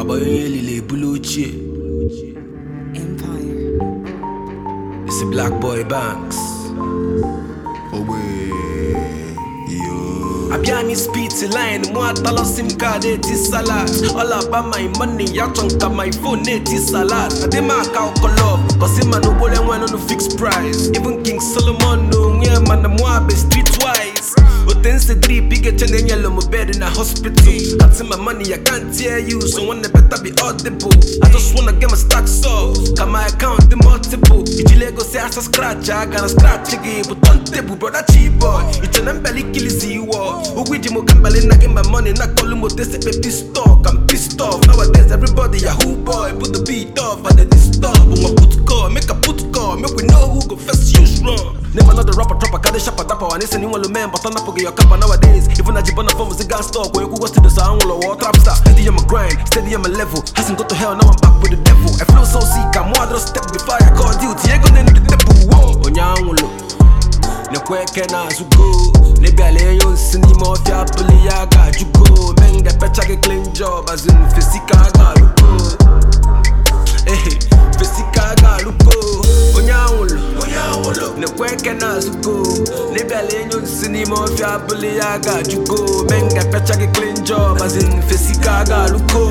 Empire. It's a Black Boy Banks. Abiani speed to line, moi talent sim card it is salad. All about my money, ya chunk my phone it is salad. I demand cow color, cause him no bole one on a fixed price. Even King Solomon no yeah man the moi be streetwise. Otense drip big and yellow my bed in a hospital. That's my money I can't tear you, so one better be audible. I just wanna get my stacks up, got my account the multiple. If you Lego say I scratch, I gotta scratch again. But on table, brother cheap boy. It's an belly kill is you. Uguiji mo kambale na get my money na call mo this baby stock. I'm pissed off nowadays. Everybody a who boy put the beat off and they disturb. I'ma put call, make a put call, make we know who go first use wrong. Never know the rapper trapper, got the shopper dapper. And it's anyone man, but I'm not forget your kappa nowadays. Even a jibana form is a gas stock. Where you go to the sound wall or trap star. Steady on my grind, steady on my level. Hasn't got to hell, now I'm back with the devil. I flow so sick, I'm more than a step before I call duty. Ain't gonna need the devil. Whoa, Onyangulo. Ne kweke na zugo. Ne biale yo sini mo fia puli ya ga jugo. Meng de pecha ke clean job as in fisika ga luko. Eh, fisika ga luko. Onyangulo. Ne kweke na zugo. Ne biale yo sini mo fia puli ya ga jugo. Meng de pecha ke clean job as in fisika ga luko.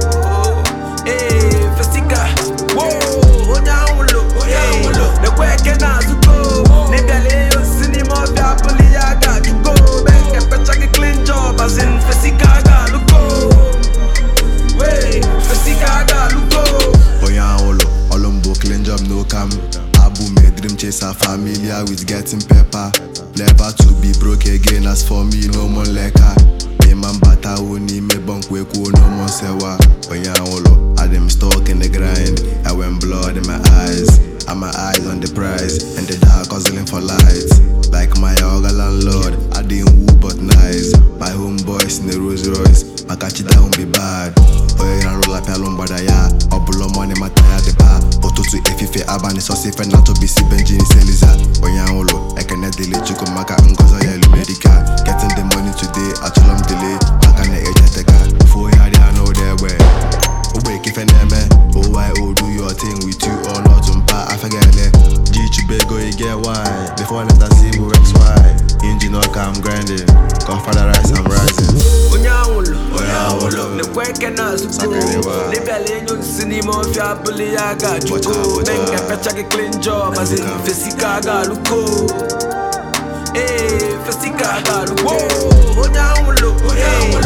Eh, fisika. Whoa, Onyangulo. Ne kweke na zugo. Ne biale yo sini mo fia puli ya ga jugo. Meng de pecha ke clean job as in fisika ga luko. Wey, fisika ga luko. Onyangulo, Olombo clean job no cam. Abu me dream chaser, familiar with getting pepper. Never to be broke again, as for me no more leka. Man bata woni me bunk we ko no more sewa. Onyangulo, I dem stuck in the grind. I went blood in my eyes. And my eyes on the prize, and the dark hustling for lights. Like my yoga landlord, I didn't woo but nice. My homeboys in the Rolls Royce, I catch it down be bad. Oh yeah, roll up alone but ya. Obulo money my tire the bar. Oto to efife abani so safe and not to be si benjini seliza. Onyangulo, I cannot delay chuko maka ngozo yelu medica. Getting the money today, I tell them delay. I can ejateka. Before ya I know their way. Wake if oh why do your thing with you or not I forget it. G-Chubego, you get why. Before let us see who XY. Engine all I'm grinding. Godfather rise, I'm rising. Onyangulo. Ne kweke na zugo. Ne biale yo sini mo fia puli ya ga jugo. Meng de pecha ke clean job as in fisika ga luko. Eh, fisika ga luko. Onyangulo.